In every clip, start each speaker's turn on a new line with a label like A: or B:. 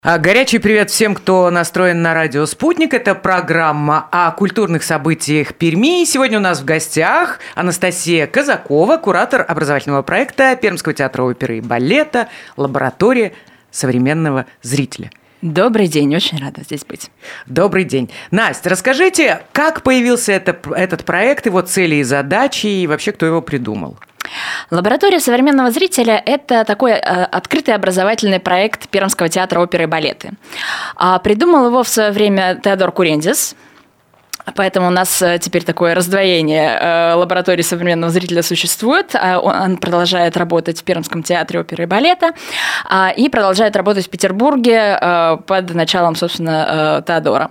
A: Горячий привет всем, кто настроен на радио «Спутник». Это программа о культурных событиях Перми. И сегодня у нас в гостях Анастасия Казакова, куратор образовательного проекта Пермского театра оперы и балета «Лаборатория современного зрителя».
B: Добрый день, очень рада здесь быть.
A: Добрый день. Настя, расскажите, как появился этот проект, его цели и задачи, и вообще кто его придумал?
B: Лаборатория современного зрителя – это такой открытый образовательный проект Пермского театра оперы и балета. Придумал его в свое время Теодор Курендис. Поэтому у нас теперь такое раздвоение лаборатории современного зрителя существует. Он продолжает работать в Пермском театре оперы и балета и продолжает работать в Петербурге под началом, собственно, Теодора.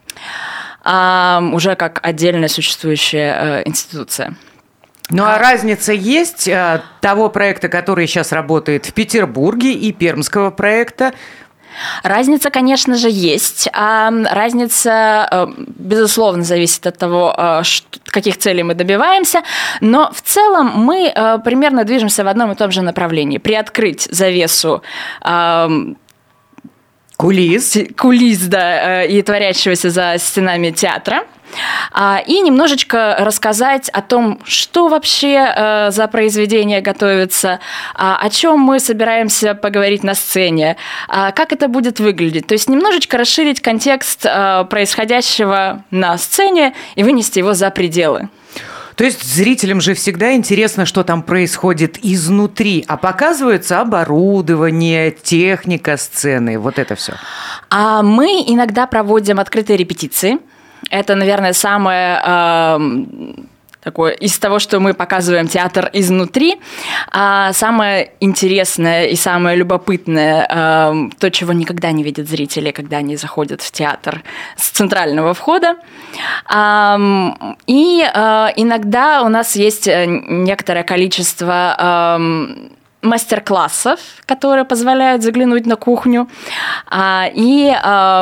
B: Уже как отдельная существующая институция.
A: Ну а разница есть того проекта, который сейчас работает в Петербурге, и пермского проекта?
B: Разница, конечно же, есть. Разница, безусловно, зависит от того, каких целей мы добивааемся, но в целом мы примерно движемся в одном и том же направлении. Приоткрыть завесу кулис, да, и творящегося за стенами театра, и немножечко рассказать о том, что вообще за произведение готовится, о чем мы собираемся поговорить на сцене, как это будет выглядеть. То есть немножечко расширить контекст происходящего на сцене и вынести его за пределы.
A: То есть зрителям же всегда интересно, что там происходит изнутри, а показывается оборудование, техника сцены, вот это все.
B: Мы иногда проводим открытые репетиции. Это, наверное, самое такое из того, что мы показываем театр изнутри. Самое интересное и самое любопытное, то, чего никогда не видят зрители, когда они заходят в театр с центрального входа. И иногда у нас есть некоторое количество мастер-классов, которые позволяют заглянуть на кухню. И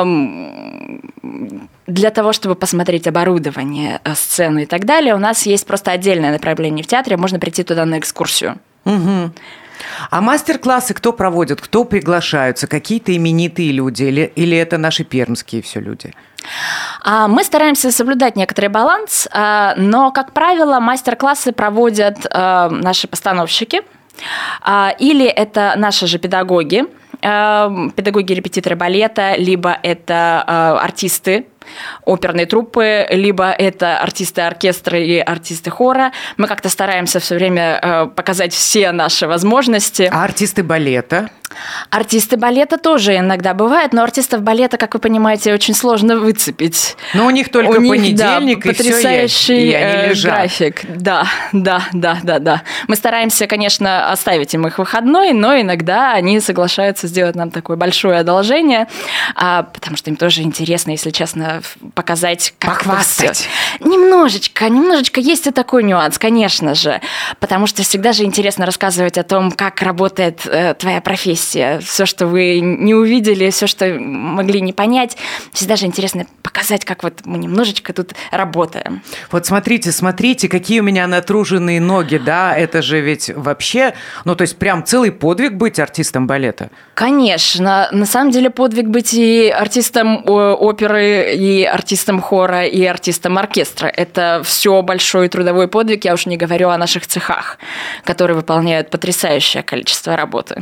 B: для того, чтобы посмотреть оборудование, сцену и так далее, у нас есть просто отдельное направление в театре, можно прийти туда на экскурсию.
A: Угу. А мастер-классы кто проводит, кто приглашаются? Какие-то именитые люди или это наши пермские все люди?
B: Мы стараемся соблюдать некоторый баланс, но, как правило, мастер-классы проводят наши постановщики, или это наши же педагоги, репетиторы балета, либо это артисты оперной труппы, либо это артисты оркестра и артисты хора. Мы как-то стараемся все время показать все наши возможности.
A: А артисты балета?
B: Артисты балета тоже иногда бывают, но артистов балета, как вы понимаете, очень сложно выцепить.
A: Но у них только понедельник,
B: да,
A: и
B: потрясающий
A: все, и они лежат.
B: График. Да. Мы стараемся, конечно, оставить им их выходной, но иногда они соглашаются сделать нам такое большое одолжение, потому что им тоже интересно, если честно, показать, как
A: похвастать.
B: Немножечко есть и такой нюанс, конечно же, потому что всегда же интересно рассказывать о том, как работает твоя профессия. Все, что вы не увидели, все, что могли не понять. Всегда же интересно показать, как вот мы немножечко тут работаем.
A: Вот смотрите, какие у меня натруженные ноги, да? Это же ведь вообще, то есть прям целый подвиг быть артистом балета.
B: Конечно. На самом деле подвиг быть и артистом оперы, и артистом хора, и артистом оркестра. Это все большой трудовой подвиг, я уж не говорю о наших цехах, которые выполняют потрясающее количество работы.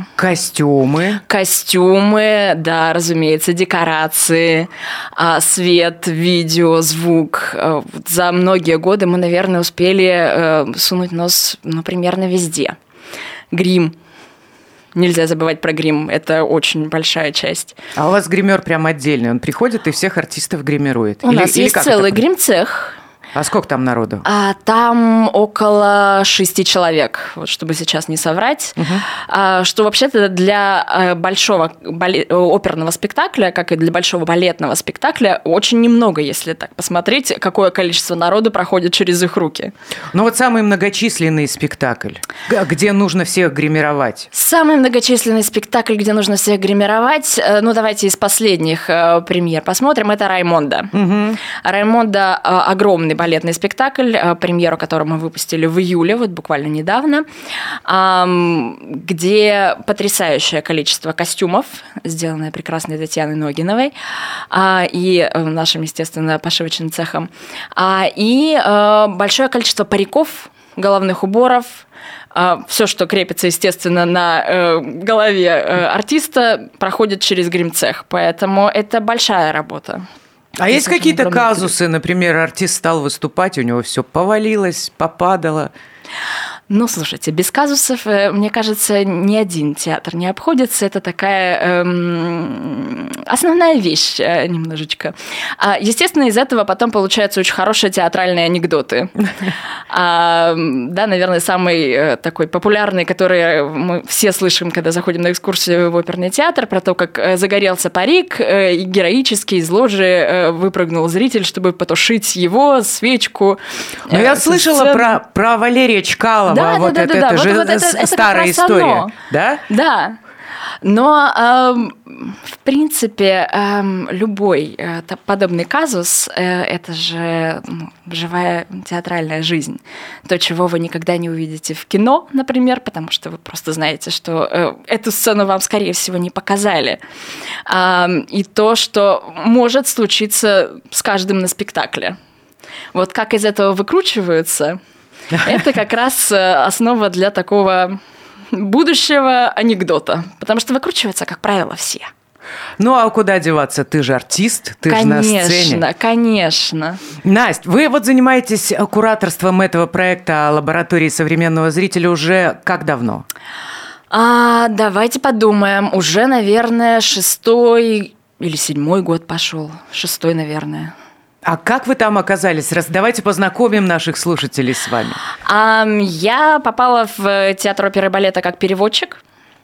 B: Костюмы, да, разумеется, декорации, свет, видео, звук. За многие годы мы, наверное, успели сунуть нос, примерно везде. Грим. Нельзя забывать про грим, это очень большая часть.
A: А у вас гример прям отдельный, он приходит и всех артистов гримирует?
B: У нас есть целый грим-цех.
A: А сколько там народу?
B: Там около 6 человек, вот, чтобы сейчас не соврать. Угу. Что вообще-то для большого оперного спектакля, как и для большого балетного спектакля, очень немного, если так посмотреть, какое количество народу проходит через их руки.
A: Вот самый многочисленный спектакль, где нужно всех гримировать?
B: Самый многочисленный спектакль, где нужно всех гримировать, давайте из последних премьер посмотрим, это «Раймондо». Угу. «Раймондо» огромный балетный спектакль, премьеру которого мы выпустили в июле, вот буквально недавно, где потрясающее количество костюмов, сделанное прекрасной Татьяной Ногиновой и нашим, естественно, пошивочным цехом, и большое количество париков, головных уборов, все, что крепится, естественно, на голове артиста, проходит через гримцех, поэтому это большая работа.
A: А есть какие-то казусы, например, артист стал выступать, у него все повалилось, попадало?
B: Ну, слушайте, без казусов, мне кажется, ни один театр не обходится. Это такая основная вещь немножечко. Естественно, из этого потом получаются очень хорошие театральные анекдоты. Да, наверное, самый такой популярный, который мы все слышим, когда заходим на экскурсию в оперный театр, про то, как загорелся парик, и героически из ложи выпрыгнул зритель, чтобы потушить его, свечку.
A: Но я слышала про Валерия Чкалова.
B: Да,
A: вот это же это старая история. Да?
B: Да. Но, в принципе, любой подобный казус – это же живая театральная жизнь. То, чего вы никогда не увидите в кино, например, потому что вы просто знаете, что эту сцену вам, скорее всего, не показали. И то, что может случиться с каждым на спектакле. Вот как из этого выкручиваются – это как раз основа для такого будущего анекдота, потому что выкручиваются, как правило, все.
A: Ну, а куда деваться? Ты же артист, ты же на сцене.
B: Конечно.
A: Настя, вы вот занимаетесь кураторством этого проекта «Лаборатории современного зрителя» уже как давно?
B: Давайте подумаем. Уже, наверное, 6-й или 7-й год пошел. 6-й, наверное.
A: А как вы там оказались? Давайте познакомим наших слушателей с вами.
B: Я попала в театр оперы и балета как переводчик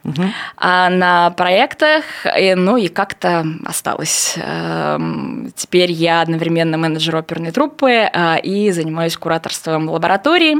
B: на проектах, и как-то осталось. Теперь я одновременно менеджер оперной труппы и занимаюсь кураторством лаборатории,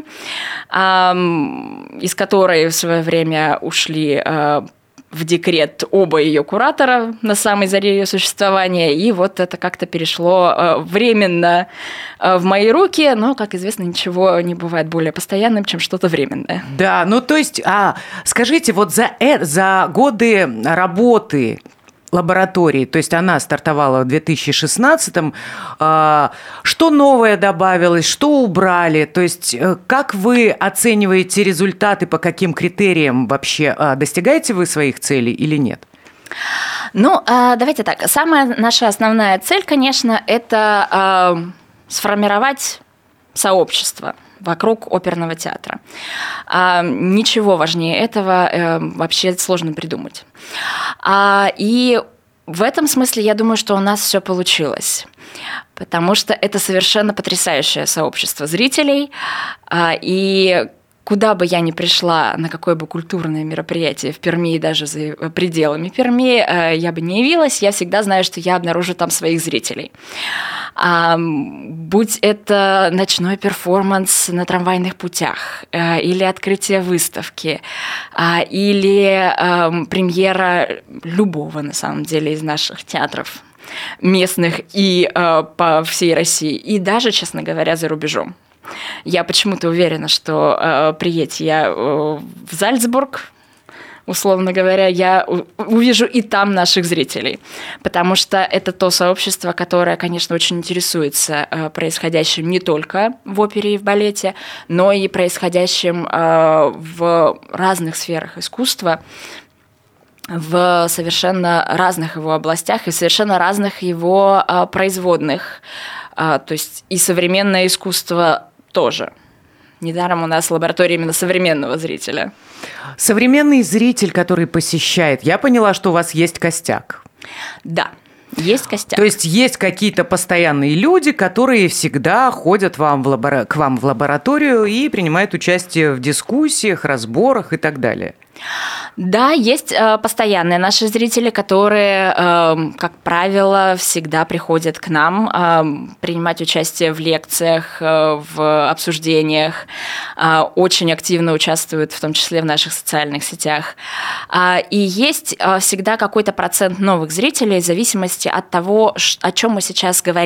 B: из которой в свое время ушли в декрет оба ее куратора на самой заре ее существования, и вот это как-то перешло временно в мои руки, но, как известно, ничего не бывает более постоянным, чем что-то временное.
A: Да, ну то есть, скажите, вот за годы работы лаборатории, то есть она стартовала в 2016-м, что новое добавилось, что убрали, то есть как вы оцениваете результаты, по каким критериям вообще, достигаете вы своих целей или нет?
B: Ну, давайте так, самая наша основная цель, конечно, это сформировать сообщество вокруг оперного театра. Ничего важнее этого вообще сложно придумать. И в этом смысле я думаю, что у нас все получилось, потому что это совершенно потрясающее сообщество зрителей, и куда бы я ни пришла, на какое бы культурное мероприятие в Перми и даже за пределами Перми я бы не явилась, я всегда знаю, что я обнаружу там своих зрителей. Будь это ночной перформанс на трамвайных путях, или открытие выставки, или премьера любого, на самом деле, из наших театров местных и по всей России, и даже, честно говоря, за рубежом. Я почему-то уверена, что приедь я в Зальцбург, условно говоря, я увижу и там наших зрителей, потому что это то сообщество, которое, конечно, очень интересуется происходящим не только в опере и в балете, но и происходящим в разных сферах искусства, в совершенно разных его областях и совершенно разных его производных. То есть и современное искусство тоже. Недаром у нас лаборатория именно современного зрителя.
A: Современный зритель, который посещает, я поняла, что у вас есть костяк.
B: Да, есть костяк.
A: То есть есть какие-то постоянные люди, которые всегда ходят к вам в лабораторию и принимают участие в дискуссиях, разборах и так далее.
B: Да, есть постоянные наши зрители, которые, как правило, всегда приходят к нам принимать участие в лекциях, в обсуждениях, очень активно участвуют, в том числе в наших социальных сетях. И есть всегда какой-то процент новых зрителей в зависимости от того, о чем мы сейчас говорим.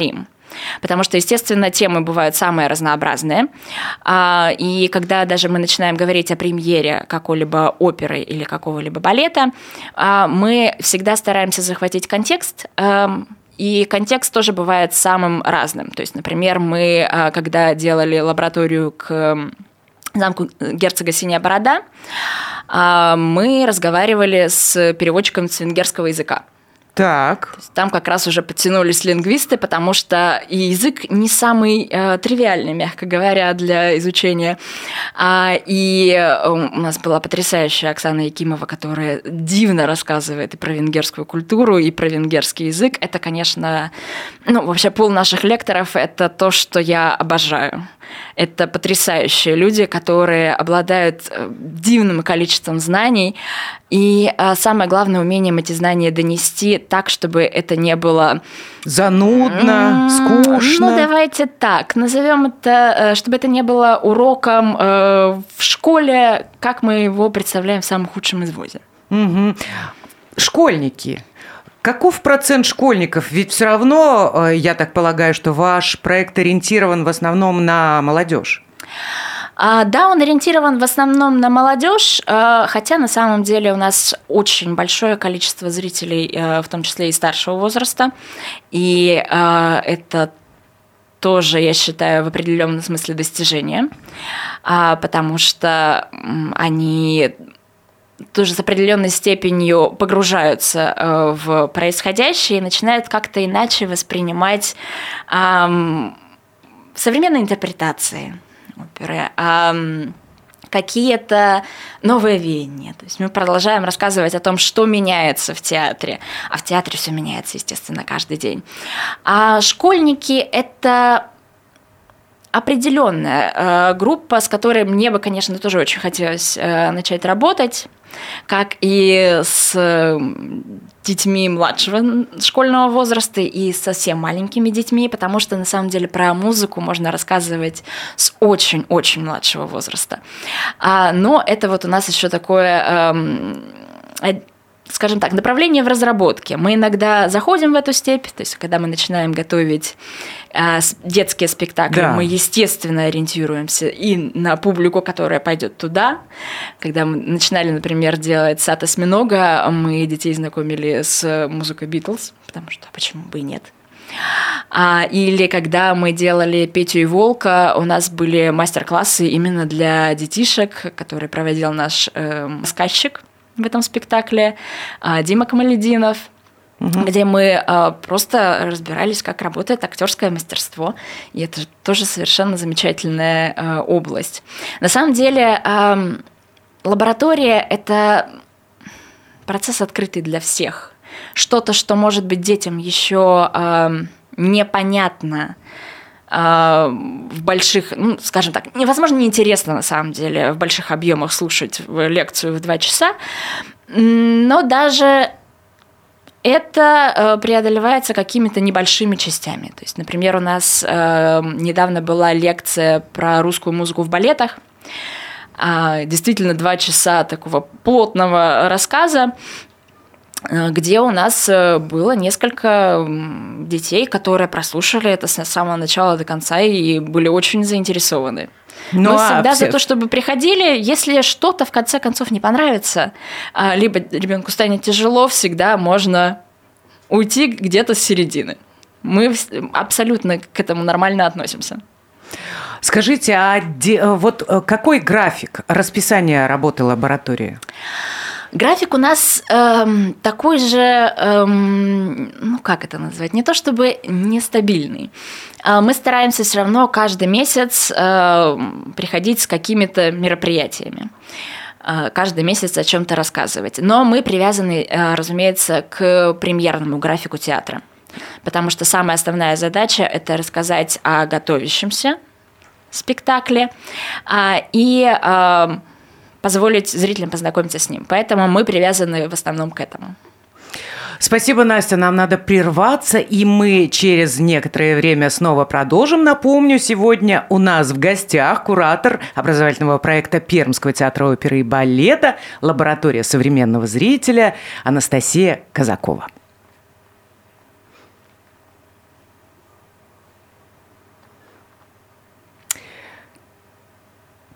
B: Потому что, естественно, темы бывают самые разнообразные. И когда даже мы начинаем говорить о премьере какой-либо оперы или какого-либо балета, мы всегда стараемся захватить контекст. И контекст тоже бывает самым разным. То есть, например, мы, когда делали лабораторию к замку герцога Синяя Борода, мы разговаривали с переводчиком с венгерского языка.
A: Так.
B: Там как раз уже подтянулись лингвисты, потому что и язык не самый тривиальный, мягко говоря, для изучения. И у нас была потрясающая Оксана Якимова, которая дивно рассказывает и про венгерскую культуру, и про венгерский язык. Это, конечно, вообще пул наших лекторов – это то, что я обожаю. Это потрясающие люди, которые обладают дивным количеством знаний, и самое главное, умением эти знания донести так, чтобы это не было
A: занудно, скучно.
B: Давайте так, назовем это, чтобы это не было уроком в школе, как мы его представляем в самом худшем изводе.
A: Угу. Школьники. Каков процент школьников? Ведь все равно, я так полагаю, что ваш проект ориентирован в основном на молодежь.
B: Да, он ориентирован в основном на молодежь, хотя на самом деле у нас очень большое количество зрителей, в том числе и старшего возраста, и это тоже, я считаю, в определенном смысле достижение, потому что они тоже с определенной степенью погружаются в происходящее и начинают как-то иначе воспринимать современные интерпретации оперы, какие-то новые веяния. То есть мы продолжаем рассказывать о том, что меняется в театре, а в театре все меняется, естественно, каждый день. А школьники – это определенная группа, с которой мне бы, конечно, тоже очень хотелось начать работать, как и с детьми младшего школьного возраста и совсем маленькими детьми, потому что на самом деле про музыку можно рассказывать с очень-очень младшего возраста. Но это вот у нас еще такое, скажем так, направление в разработке. Мы иногда заходим в эту степь, то есть когда мы начинаем готовить детские спектакли, да, мы, естественно, ориентируемся и на публику, которая пойдет туда. Когда мы начинали, например, делать «Сад осьминога», мы детей знакомили с музыкой «Битлз», потому что почему бы и нет. Или когда мы делали «Петю и Волка», у нас были мастер-классы именно для детишек, которые проводил наш сказчик в этом спектакле, Дима Камалединов, где мы просто разбирались, как работает актерское мастерство. И это тоже совершенно замечательная область. На самом деле лаборатория – это процесс открытый для всех. Что-то, что может быть детям еще непонятно в больших, скажем так, невозможно, неинтересно на самом деле в больших объемах слушать лекцию в 2 часа, но даже это преодолевается какими-то небольшими частями. То есть, например, у нас недавно была лекция про русскую музыку в балетах, действительно 2 часа такого плотного рассказа, где у нас было несколько детей, которые прослушали это с самого начала до конца и были очень заинтересованы. Мы всегда за то, чтобы приходили, если что-то в конце концов не понравится, либо ребенку станет тяжело, всегда можно уйти где-то с середины. Мы абсолютно к этому нормально относимся.
A: Скажите, вот какой график расписания работы лаборатории?
B: График у нас такой же, как это назвать, не то чтобы нестабильный. Мы стараемся все равно каждый месяц приходить с какими-то мероприятиями, каждый месяц о чем-то рассказывать. Но мы привязаны, разумеется, к премьерному графику театра, потому что самая основная задача – это рассказать о готовящемся спектакле и позволить зрителям познакомиться с ним. Поэтому мы привязаны в основном к этому.
A: Спасибо, Настя. Нам надо прерваться, и мы через некоторое время снова продолжим. Напомню, сегодня у нас в гостях куратор образовательного проекта Пермского театра оперы и балета «Лаборатория современного зрителя» Анастасия Казакова.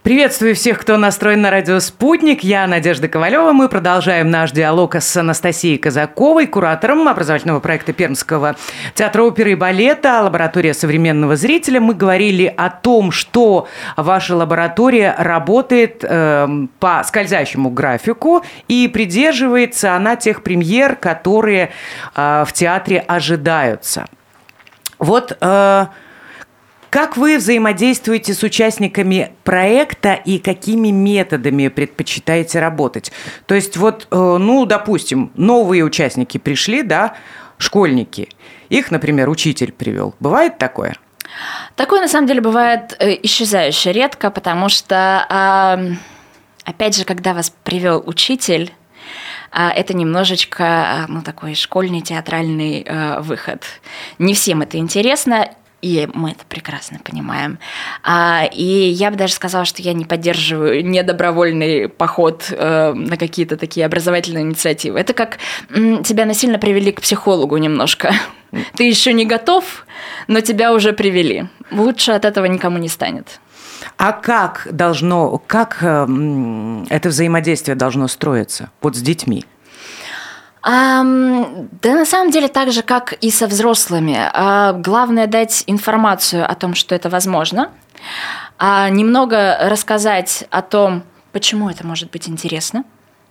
A: Приветствую всех, кто настроен на радио «Спутник». Я Надежда Ковалева. Мы продолжаем наш диалог с Анастасией Казаковой, куратором образовательного проекта Пермского театра оперы и балета «Лаборатория современного зрителя». Мы говорили о том, что ваша лаборатория работает по скользящему графику и придерживается она тех премьер, которые в театре ожидаются. Вот... Как вы взаимодействуете с участниками проекта и какими методами предпочитаете работать? То есть вот, допустим, новые участники пришли, да, школьники. Их, например, учитель привел. Бывает такое?
B: Такое, на самом деле, бывает исчезающе редко, потому что, опять же, когда вас привел учитель, это немножечко, такой школьный театральный выход. Не всем это интересно, и мы это прекрасно понимаем. И я бы даже сказала, что я не поддерживаю недобровольный поход на какие-то такие образовательные инициативы. Это как тебя насильно привели к психологу немножко. Ты еще не готов, но тебя уже привели. Лучше от этого никому не станет.
A: А как это взаимодействие должно строиться вот с детьми?
B: Да, на самом деле так же, как и со взрослыми. Главное дать информацию о том, что это возможно, немного рассказать о том, почему это может быть интересно,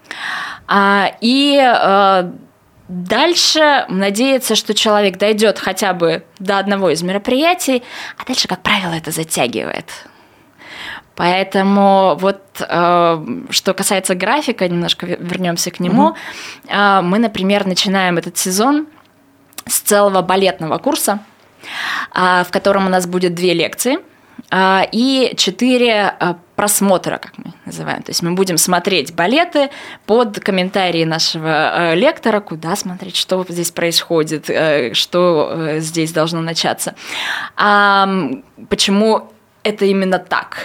B: и дальше надеяться, что человек дойдет хотя бы до одного из мероприятий, а дальше, как правило, это затягивает. Поэтому вот что касается графика, немножко вернемся к нему, мы, например, начинаем этот сезон с целого балетного курса, в котором у нас будет 2 лекции и 4 просмотра, как мы называем. То есть мы будем смотреть балеты под комментарии нашего лектора, куда смотреть, что здесь происходит, что здесь должно начаться. Почему это именно так?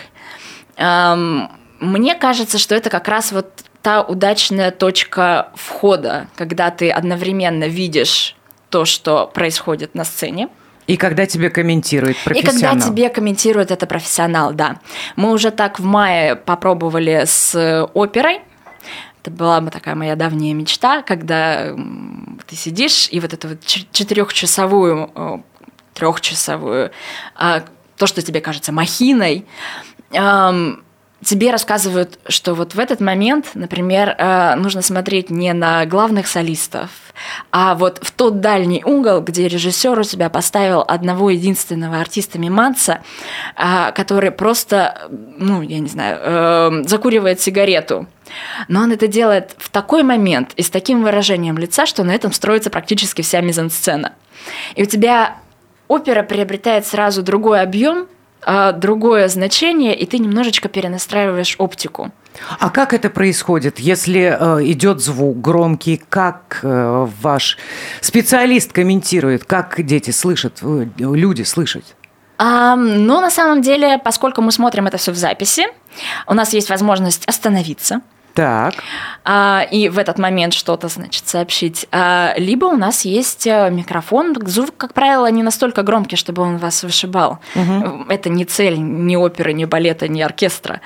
B: Мне кажется, что это как раз вот та удачная точка входа, когда ты одновременно видишь то, что происходит на сцене.
A: И когда тебе комментирует профессионал.
B: И когда тебе комментирует это профессионал, да. Мы уже так в мае попробовали с оперой. Это была такая моя давняя мечта, когда ты сидишь и вот эту вот 4-часовую, 3-часовую, то, что тебе кажется махиной, тебе рассказывают, что вот в этот момент, например, нужно смотреть не на главных солистов, а вот в тот дальний угол, где режиссер у тебя поставил одного единственного артиста-миманца, который просто, закуривает сигарету. Но он это делает в такой момент и с таким выражением лица, что на этом строится практически вся мизансцена. И у тебя опера приобретает сразу другой объем, другое значение, и ты немножечко перенастраиваешь оптику.
A: А как это происходит, если идет звук громкий? Как ваш специалист комментирует? Как дети слышат, люди слышат?
B: На самом деле, поскольку мы смотрим это все в записи, у нас есть возможность остановиться.
A: Так.
B: И в этот момент что-то, сообщить. Либо у нас есть микрофон. Звук, как правило, не настолько громкий, чтобы он вас вышибал. Угу. Это не цель ни оперы, ни балета, ни оркестра.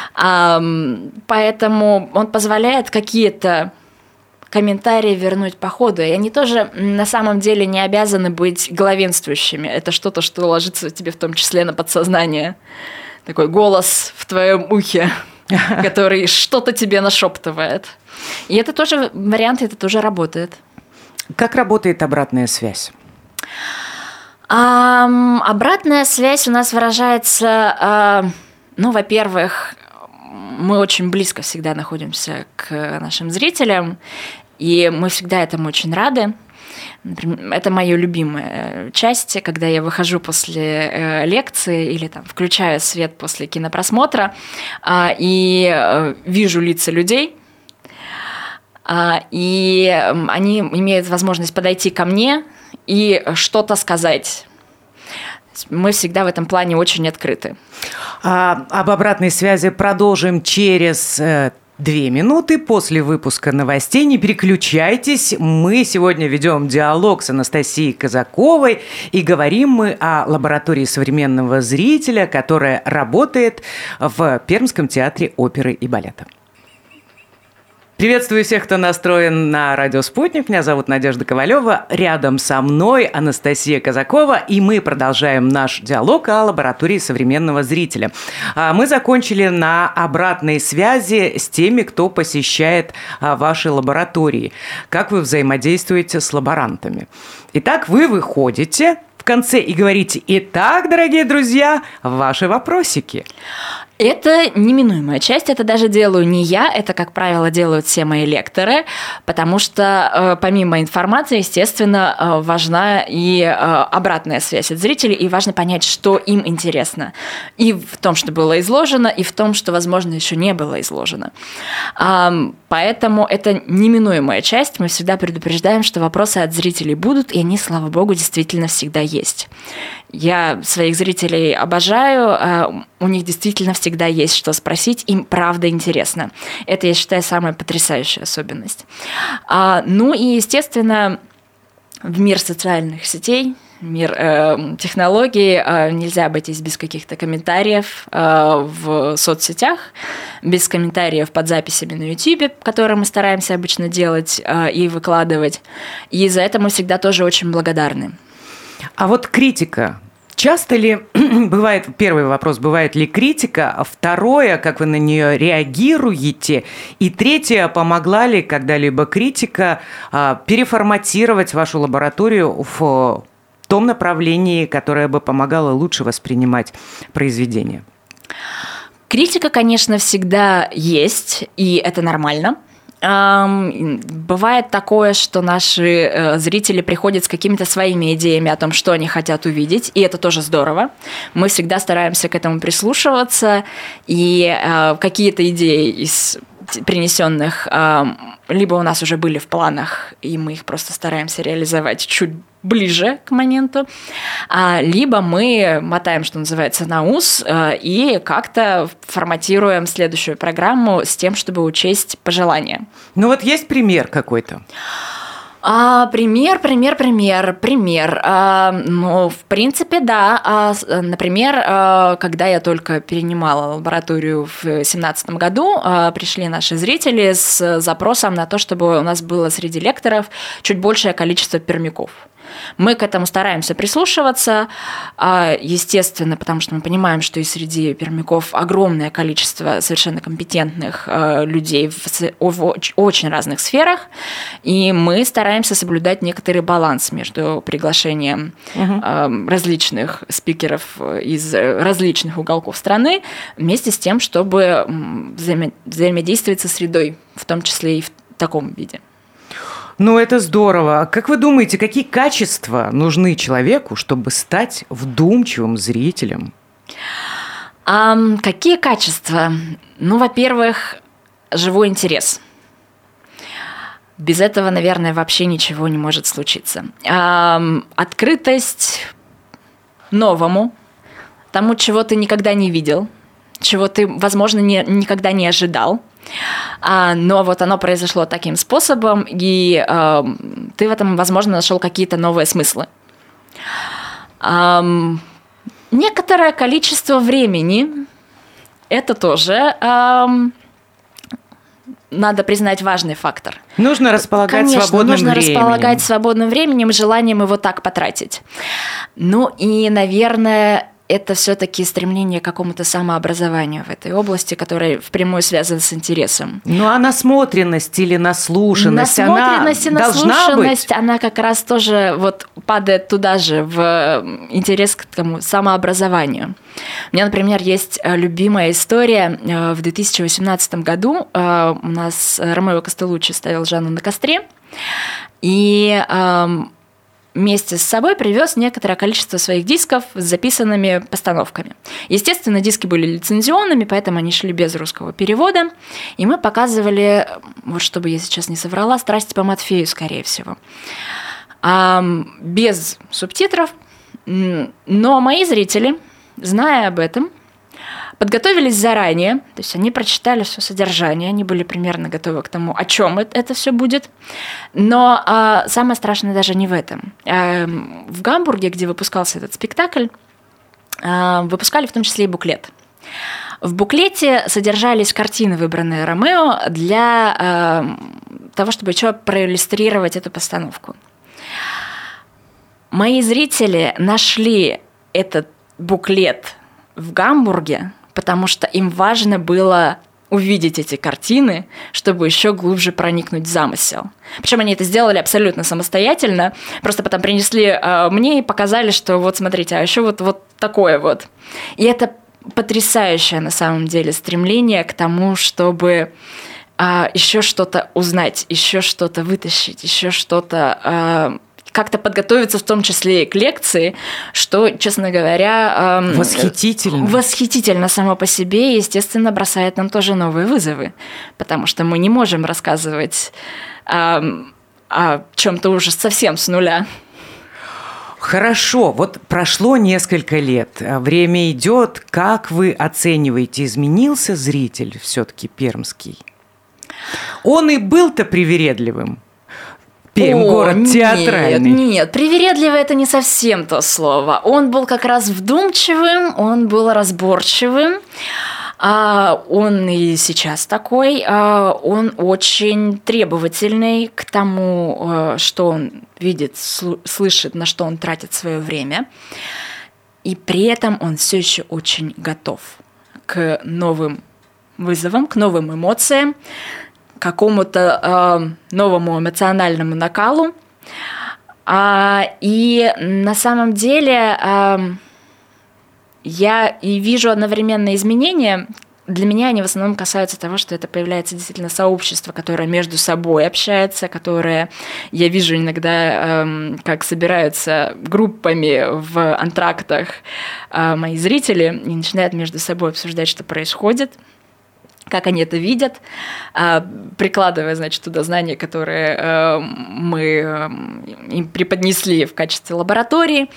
B: Поэтому он позволяет какие-то комментарии вернуть по ходу. И они тоже на самом деле не обязаны быть главенствующими. Это что-то, что ложится тебе в том числе на подсознание. Такой голос в твоем ухе, который что-то тебе нашептывает. И это тоже вариант, это тоже работает.
A: Как работает обратная связь?
B: Обратная связь у нас выражается, во-первых, мы очень близко всегда находимся к нашим зрителям, и мы всегда этому очень рады. Это моя любимая часть, когда я выхожу после лекции или включаю свет после кинопросмотра и вижу лица людей, и они имеют возможность подойти ко мне и что-то сказать. Мы всегда в этом плане очень открыты.
A: Об обратной связи продолжим через 2 минуты после выпуска новостей. Не переключайтесь. Мы сегодня ведем диалог с Анастасией Казаковой. И говорим мы о лаборатории современного зрителя, которая работает в Пермском театре оперы и балета. Приветствую всех, кто настроен на радио «Спутник». Меня зовут Надежда Ковалева. Рядом со мной Анастасия Казакова. И мы продолжаем наш диалог о лаборатории современного зрителя. Мы закончили на обратной связи с теми, кто посещает ваши лаборатории. Как вы взаимодействуете с лаборантами? Итак, вы выходите в конце и говорите: «Итак, дорогие друзья, ваши вопросики».
B: Это неминуемая часть, это даже делаю не я, это, как правило, делают все мои лекторы, потому что помимо информации, естественно, важна и обратная связь от зрителей, и важно понять, что им интересно. И в том, что было изложено, и в том, что, возможно, еще не было изложено. Поэтому это неминуемая часть, мы всегда предупреждаем, что вопросы от зрителей будут, и они, слава богу, действительно всегда есть. Я своих зрителей обожаю, у них действительно всегда есть что спросить, им правда интересно. Это, я считаю, самая потрясающая особенность. Ну и, естественно, в мир социальных сетей, мир технологий нельзя обойтись без каких-то комментариев в соцсетях, без комментариев под записями на YouTube, которые мы стараемся обычно делать и выкладывать. И за это мы всегда тоже очень благодарны.
A: А вот критика. Часто ли бывает, первый вопрос, бывает ли критика, второе, как вы на нее реагируете, и третье, помогла ли когда-либо критика переформатировать вашу лабораторию в том направлении, которое бы помогало лучше воспринимать произведение?
B: Критика, конечно, всегда есть, и это нормально. Бывает такое, что наши зрители приходят с какими-то своими идеями о том, что они хотят увидеть, и это тоже здорово. Мы всегда стараемся к этому прислушиваться, и какие-то идеи из принесенных либо у нас уже были в планах, и мы их просто стараемся реализовать чуть ближе к моменту, либо мы мотаем, что называется, на ус и как-то форматируем следующую программу с тем, чтобы учесть пожелания.
A: Ну вот есть пример какой-то?
B: Пример. Ну, в принципе, да. Например, когда я только перенимала лабораторию в 2017 году, пришли наши зрители с запросом на то, чтобы у нас было среди лекторов чуть большее количество пермяков. Мы к этому стараемся прислушиваться, естественно, потому что мы понимаем, что и среди пермяков огромное количество совершенно компетентных людей в очень разных сферах, и мы стараемся соблюдать некоторый баланс между приглашением различных спикеров из различных уголков страны, вместе с тем, чтобы взаимодействовать со средой, в том числе и в таком виде.
A: Ну, это здорово. Как вы думаете, какие качества нужны человеку, чтобы стать вдумчивым зрителем?
B: Какие качества? Ну, во-первых, живой интерес. Без этого, наверное, вообще ничего не может случиться. Открытость новому, тому, чего ты никогда не видел, чего ты, возможно, никогда не ожидал. Но вот оно произошло таким способом, и ты в этом, возможно, нашел какие-то новые смыслы. Некоторое количество времени – это тоже, надо признать, важный фактор.
A: Нужно располагать свободным временем. Конечно, нужно располагать
B: свободным временем и желанием его так потратить. Ну и, наверное, это все-таки стремление к какому-то самообразованию в этой области, которое впрямую связано с интересом.
A: Ну, а насмотренность или наслушанность,
B: насмотренность
A: она
B: и наслушанность,
A: быть?
B: Она как раз тоже вот падает туда же, в интерес к тому самообразованию. У меня, например, есть любимая история. В 2018 году у нас Ромео Костелуччи ставил Жанну на костре, и вместе с собой привез некоторое количество своих дисков с записанными постановками. Естественно, диски были лицензионными, поэтому они шли без русского перевода. И мы показывали, вот чтобы я сейчас не соврала, «Страсти по Матфею», скорее всего. Без субтитров. Но мои зрители, зная об этом, подготовились заранее, то есть они прочитали все содержание, они были примерно готовы к тому, о чем это все будет. Но самое страшное даже не в этом. В Гамбурге, где выпускался этот спектакль, выпускали в том числе и буклет. В буклете содержались картины, выбранные Ромео, для того, чтобы еще проиллюстрировать эту постановку. Мои зрители нашли этот буклет в Гамбурге, потому что им важно было увидеть эти картины, чтобы еще глубже проникнуть в замысел. Причем они это сделали абсолютно самостоятельно, просто потом принесли мне и показали, что вот смотрите, а еще вот такое вот. И это потрясающее на самом деле стремление к тому, чтобы еще что-то узнать, еще что-то вытащить, еще что-то как-то подготовиться, в том числе и к лекции, что, честно говоря...
A: Восхитительно.
B: Восхитительно само по себе, и, естественно, бросает нам тоже новые вызовы, потому что мы не можем рассказывать о чем-то уже совсем с нуля.
A: Хорошо, вот прошло несколько лет, время идет. Как вы оцениваете, изменился зритель все-таки пермский? Он и был-то привередливым. Пермь – город театральный.
B: Нет, привередливый – это не совсем то слово. Он был как раз вдумчивым, он был разборчивым. Он и сейчас такой. Он очень требовательный к тому, что он видит, слышит, на что он тратит свое время. И при этом он все еще очень готов к новым вызовам, к новым эмоциям, к какому-то новому эмоциональному накалу. И на самом деле я и вижу одновременно изменения. Для меня они в основном касаются того, что это появляется действительно сообщество, которое между собой общается, которое я вижу иногда, как собираются группами в антрактах мои зрители и начинают между собой обсуждать, что происходит, как они это видят, прикладывая, значит, туда знания, которые мы им преподнесли в качестве лаборатории.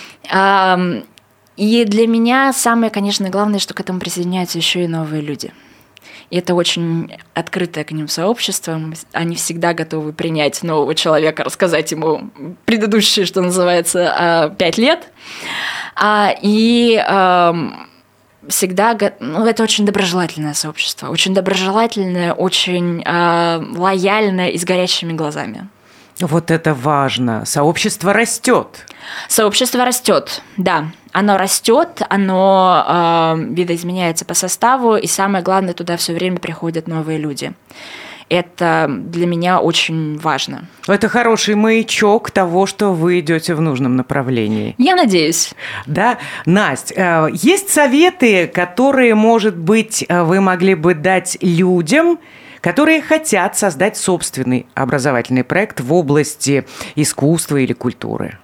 B: И для меня самое, конечно, главное, что к этому присоединяются еще и новые люди. И это очень открытое к ним сообщество. Они всегда готовы принять нового человека, рассказать ему предыдущие, что называется, 5 лет. Всегда, это очень доброжелательное сообщество, очень доброжелательное, очень лояльное и с горящими глазами.
A: Вот это важно. Сообщество растет.
B: Сообщество растет, да. Оно растет, оно видоизменяется по составу, и самое главное, туда все время приходят новые люди. Это для меня очень важно.
A: Это хороший маячок того, что вы идете в нужном направлении.
B: Я надеюсь.
A: Да, Настя, есть советы, которые, может быть, вы могли бы дать людям, которые хотят создать собственный образовательный проект в области искусства или культуры?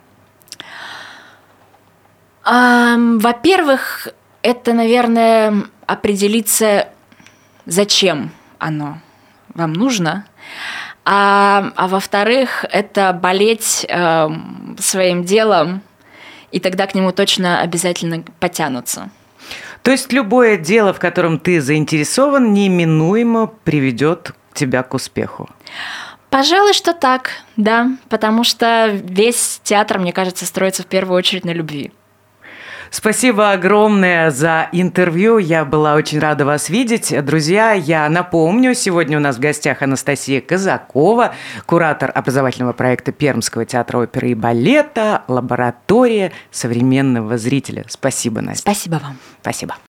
B: Во-первых, это, наверное, определиться, зачем оно вам нужно. А во-вторых, это болеть своим делом, и тогда к нему точно обязательно потянутся.
A: То есть любое дело, в котором ты заинтересован, неминуемо приведет тебя к успеху?
B: Пожалуй, что так, да, потому что весь театр, мне кажется, строится в первую очередь на любви.
A: Спасибо огромное за интервью. Я была очень рада вас видеть. Друзья, я напомню, сегодня у нас в гостях Анастасия Казакова, куратор образовательного проекта Пермского театра оперы и балета «Лаборатория современного зрителя». Спасибо, Настя.
B: Спасибо вам.
A: Спасибо.